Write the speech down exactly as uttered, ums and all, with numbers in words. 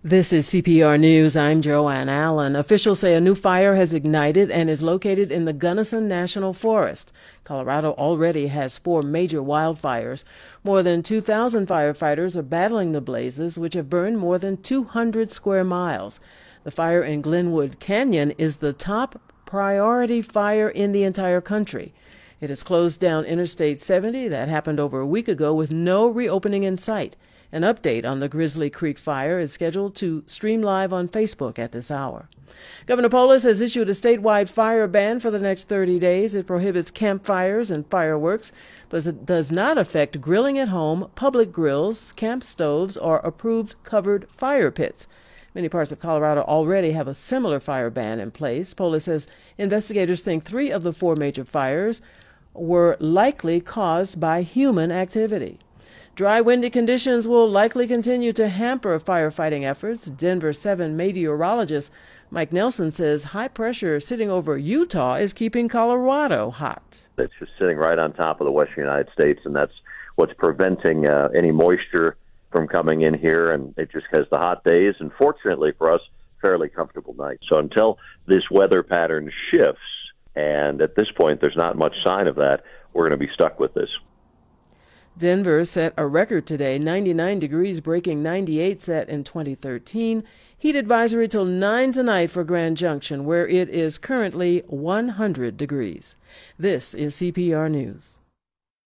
This is C P R News. I'm Joanne Allen. Officials say a new fire has ignited and is located in the Gunnison National Forest. Colorado already has four major wildfires. More than two thousand firefighters are battling the blazes, which have burned more than two hundred square miles. The fire in Glenwood Canyon is the top priority fire in the entire country. It has closed down Interstate seventy that happened over a week ago with no reopening in sight. An update on the Grizzly Creek fire is scheduled to stream live on Facebook at this hour. Governor Polis has issued a statewide fire ban for the next thirty days. It prohibits campfires and fireworks, but it does not affect grilling at home, public grills, camp stoves, or approved covered fire pits. Many parts of Colorado already have a similar fire ban in place. Polis says investigators think three of the four major fires were likely caused by human activity. Dry, windy conditions will likely continue to hamper firefighting efforts. Denver seven meteorologist Mike Nelson says high pressure sitting over Utah is keeping Colorado hot. It's just sitting right on top of the western United States, and that's what's preventing uh, any moisture from coming in here, and it just has the hot days, and fortunately for us, fairly comfortable nights. So until this weather pattern shifts, and at this point there's not much sign of that, we're going to be stuck with this. Denver set a record today, ninety-nine degrees, breaking ninety-eight set in twenty thirteen. Heat advisory till nine tonight for Grand Junction, where it is currently one hundred degrees. This is C P R News.